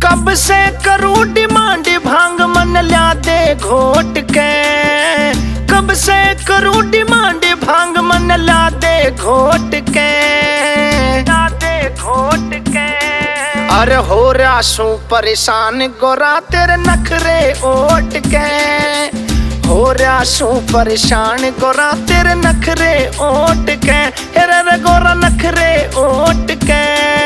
कब से करूं डिमांड भांग मन ल्या दे घोट के। कब से करूं डिमांड भांग मन ला दे घोट के। ला दे घोट के। अरे हो रहा सू परेशान गोरा तेरे नखरे ओट के। हो रहा सू परेशान गोरा तेरे नखरे ओट के। रे गोरा नखरे ओट के।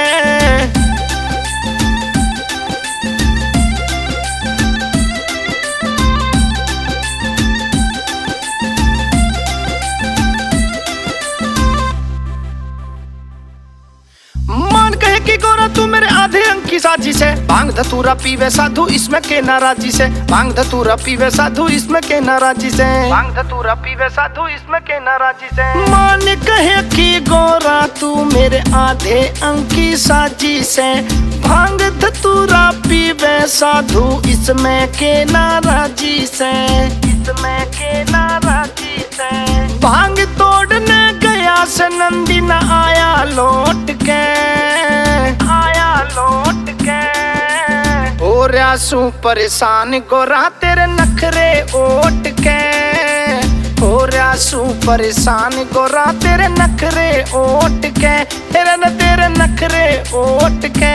मान कहे कि गोरा तू मेरे आधे अंग की साजिश है। भांग धतूरा पीवे साधु इसमें के नाराजी से। भांग धतूरा पीवे साधु इसमें के नाराजी से। भांग धतूरा पीवे साधु इसमें के नाराजी से। मान कहे कि गोरा तू मेरे आधे अंग की साजिश है। भांग धतूरा पीवे साधु इसमें के नाराजी से। इसमें के नाराजी से। भांग तोड़ने गया से नंदी न आया लौट के। आया लौट के। हो रहा सू परेशान गोरा तेरे नखरे ओट के। हो रहा सू परेशान गोरा तेरे नखरे ओट के। तेरे नखरे ओट के।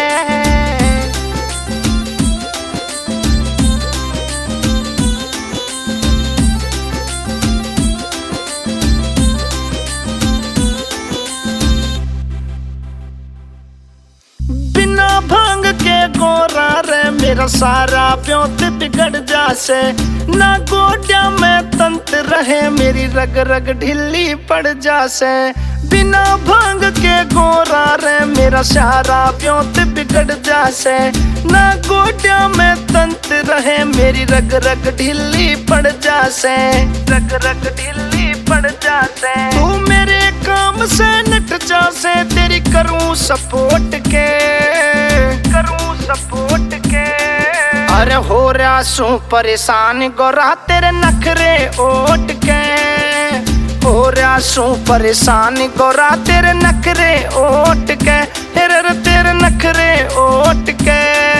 बिना भांग के गोरा रे मेरा सारा प्योत बिगड़ जासे। ना गोड्या में तंत्र रहे मेरी रग रग ढिल्ली पड़ जासे। बिना भांग के गोरा रे मेरा सारा प्योत बिगड़ जासे। ना गोड्या में तंत्र रहे मेरी रग रग ढिल्ली पड़ जासे। रग रग ढिल्ली पड़ जासे। तू मेरे काम से नट जासे तेरी करूं सपोर्ट के। करूं सपोर्ट के। अरे हो रहा सू परेशान गोरा तेरे नखरे ओट के। हो रहा सू परेशान गोरा तेरे नखरे ओट के। तेरे नखरे ओट के।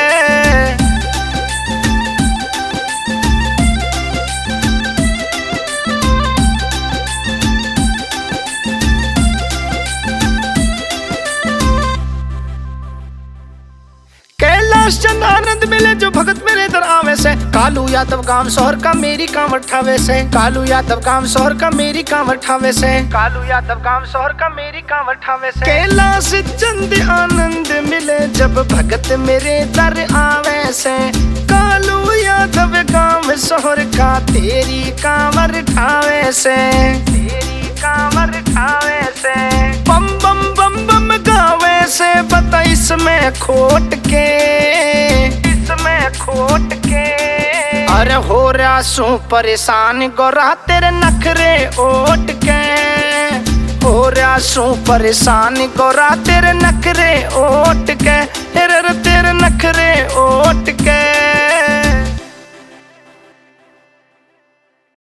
कैलाश चंद आनंद मिले जो भगत मेरे दर आवे से। कालू यादव गांव शहर का मेरी कांवड़ ठावे से। कालू यादव गांव शहर का मेरी कांवड़ ठावे से। कालू यादव गांव शहर का मेरी कांवड़ ठावे से। कैलाश चंद आनंद मिले जब भगत मेरे दर आवे से। कालू यादव गांव शहर का तेरी कांवड़ ठावे से। तेरी कांवड़ ठावे से। बम बम बम बम गावे से बता इसमें खोट के। इसमें खोट के। अरे हो रहा सू परेशान गोरा तेरे नखरे ओट के। हो रहा सू परेशान गोरा तेरे नखरे ओट के। तेरे नखरे ओट के।